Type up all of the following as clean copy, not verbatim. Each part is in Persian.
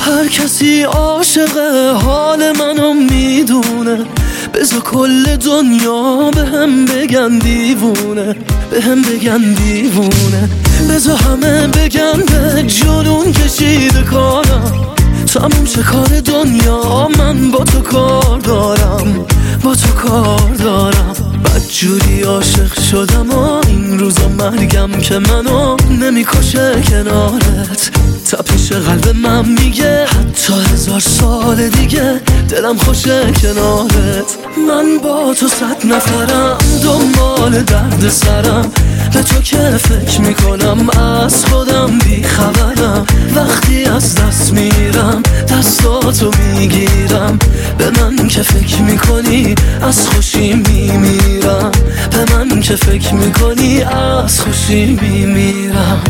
هر کسی عاشق حال منو میدونه، بذار کل دنیا بهم بگن دیوونه، بهم بگن دیوونه. بذار همه بگن به جنون کشیده کارم، تموم شه کار دنیا، من با تو کار دارم، با تو کار دارم. بدجوری عاشق شدم و این روزا مرگم که منو نمیکشه کنارت. تپش قلب من میگه حتی 1000 سال دیگه دلم خوشه کنارت. من با تو 100 نفرم دنبال درد سرم، به تو که فکر میکنم از خودم بی خبرم. وقتی از دست میرم دستاتو میگیرم، به من که فکر میکنی از خوشی میمیرم، به من که فکر میکنی از خوشی میمیرم.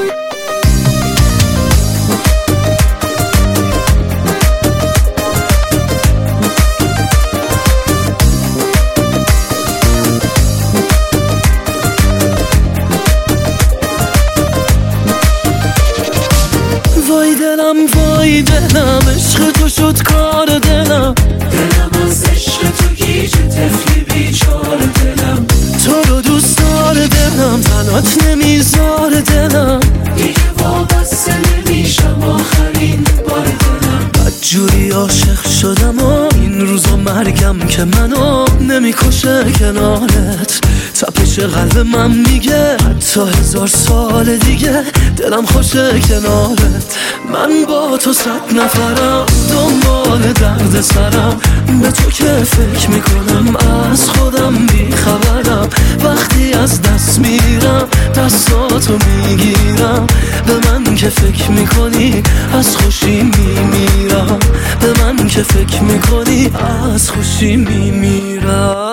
وای دلم وای دلم، عشق تو شد کار دلم، دلم از عشق تو گیج طفلی بیچاره دلم. تو رو دوست داره دلم، تنات نمیذار دلم، دیگه وابسته نمیشم آخرین بار دلم. بدجوری عاشق شدم و این روزا مرگم که منو نمیکشه کنارت. تپش قلب من میگه حتی 1000 سال دیگه دلم خوشه کنارت. من با تو 100 نفرم دنبال درد سرم، به تو که فکر میکنم از خودم بی خبرم. وقتی از دست میرم دستاتو میگیرم، به من که فکر میکنی از خوشی میمیرم، به من که فکر میکنی از خوشی میمیرم.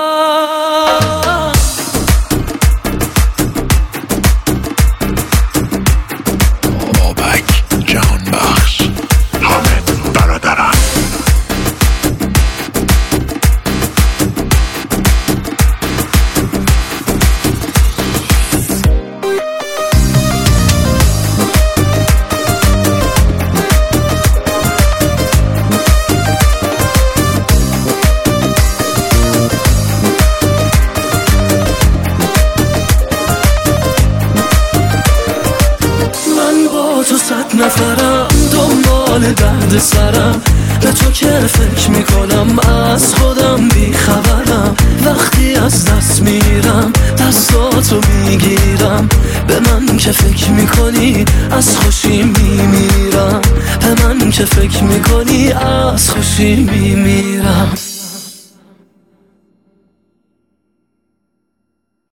تو 100 نفرم دنبال درد سرم، به تو که فکر میکنم از خودم بی خبرم. وقتی از دست میرم دستاتو میگیرم، به من که فکر میکنی از خوشی میمیرم، به من که فکر میکنی از خوشی میمیرم.